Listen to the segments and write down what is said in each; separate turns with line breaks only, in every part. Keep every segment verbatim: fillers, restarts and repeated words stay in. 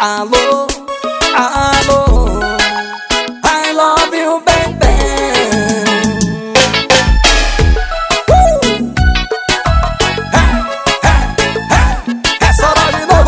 Alô, alô, I love you, baby. uh! hey, hey, hey. Essa hora de novo.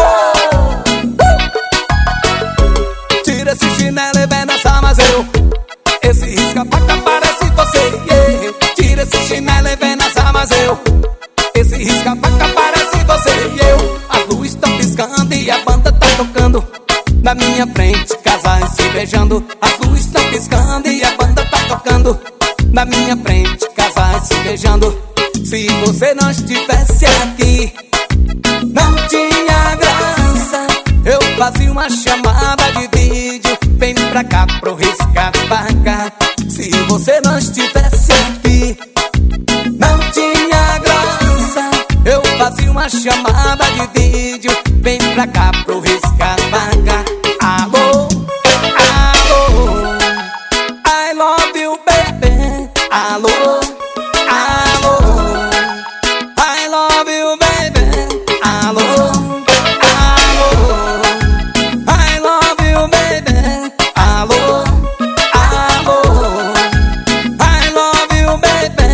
uh! Tira esse chinelo e vem dançar, mas eu esse risca-faca parece você, yeah. Tira esse chinelo e vem dançar, mas eu esse risca-faca parece você e eu. As luzes estão piscando e a banda tá tocando na minha frente, casais se beijando. As luzes estão piscando e a banda tá tocando na minha frente, casais se beijando. Se você não estivesse aqui, não tinha graça. Eu fazia uma chamada de vídeo, vem pra cá pro risca-faca. Se você não estivesse aqui, não tinha graça. Eu fazia uma chamada de vídeo, vem pra cá pro risca-faca. Alô, alô, I love you, baby. Alô, alô, I love you, baby. Alô, alô, I love you, baby. Alô, alô, I love you, baby.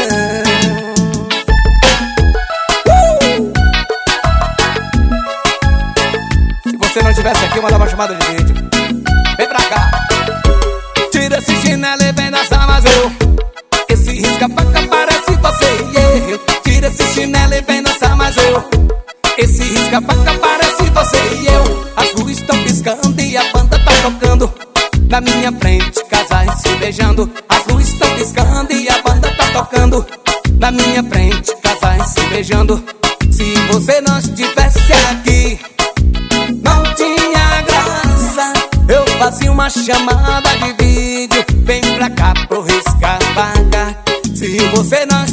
uh! Se você não estivesse aqui, eu mandava uma chamada de vídeo. Vem pra cá. Tira esse chinelo e vem dançar, mas eu esse risca-faca parece você, yeah. Tira esse chinelo e vem dançar, mas eu esse risca-faca parece você e eu. As luzes estão piscando e a banda tá tocando na minha frente, casais se beijando. As luzes estão piscando e a banda tá tocando na minha frente, casais se beijando. Se você não estivesse aqui, não tinha graça. Eu fazia uma chamada de vídeo, vem pra cá pro risca-faca. Se você não